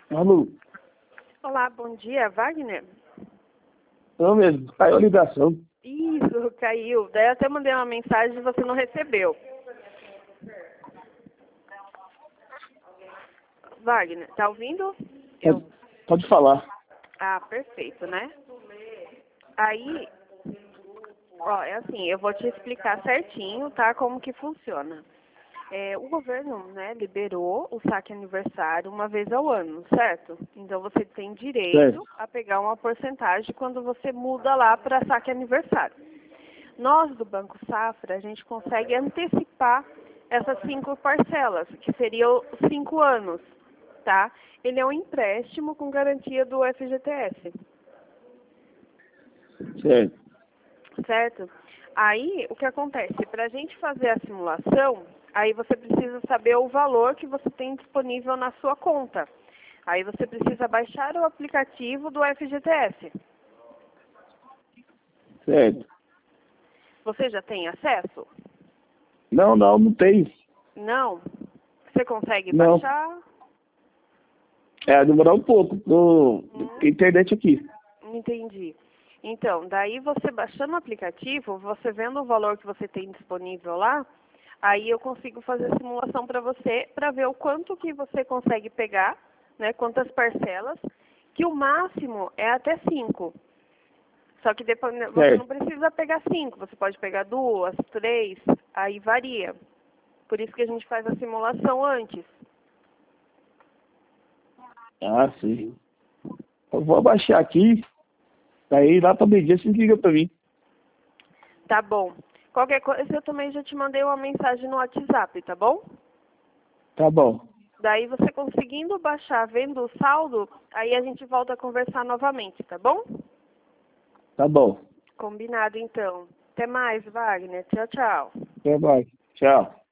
Alô? Olá, bom dia, Wagner? Eu mesmo, caiu a ligação. Isso, caiu. Daí eu até mandei uma mensagem e você não recebeu. Wagner, tá ouvindo? Pode falar. Ah, perfeito, né? Aí, ó, é assim, eu vou te explicar certinho, tá, como que funciona. O governo, né, liberou o saque aniversário uma vez ao ano, certo? Então você tem direito Certo. a pegar uma porcentagem quando você muda lá para saque aniversário. Nós do Banco Safra, a gente consegue antecipar essas 5 parcelas, que seriam 5 anos, tá? Ele é um empréstimo com garantia do FGTS, Certo. certo? Aí, o que acontece? Para a gente fazer a simulação, aí você precisa saber o valor que você tem disponível na sua conta. Aí você precisa baixar o aplicativo do FGTS. Certo. Você já tem acesso? Não tem. Não? Você consegue Não. baixar? É, demorar um pouco. Internet aqui. Entendi. Então, daí você baixando o aplicativo, você vendo o valor que você tem disponível lá, aí eu consigo fazer a simulação para você, para ver o quanto que você consegue pegar, né, quantas parcelas, que o máximo é até 5. Só que depois você não Certo. precisa pegar 5, você pode pegar 2, 3, aí varia. Por isso que a gente faz a simulação antes. Ah, sim. Eu vou abaixar aqui. Aí lá pra meio-dia você liga pra mim. Tá bom. Qualquer coisa eu também já te mandei uma mensagem no WhatsApp, tá bom? Tá bom. Daí você conseguindo baixar, vendo o saldo, aí a gente volta a conversar novamente, tá bom? Tá bom. Combinado então. Até mais, Wagner. Tchau, tchau. Até mais. Tchau.